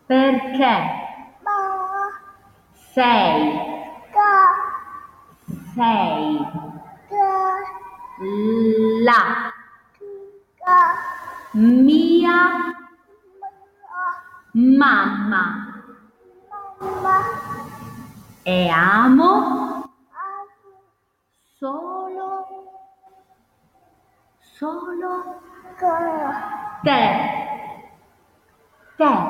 perché ba, sei, ca, sei ca, la ca, mia ma, mamma ma, e amo avu, solo ca, te, te.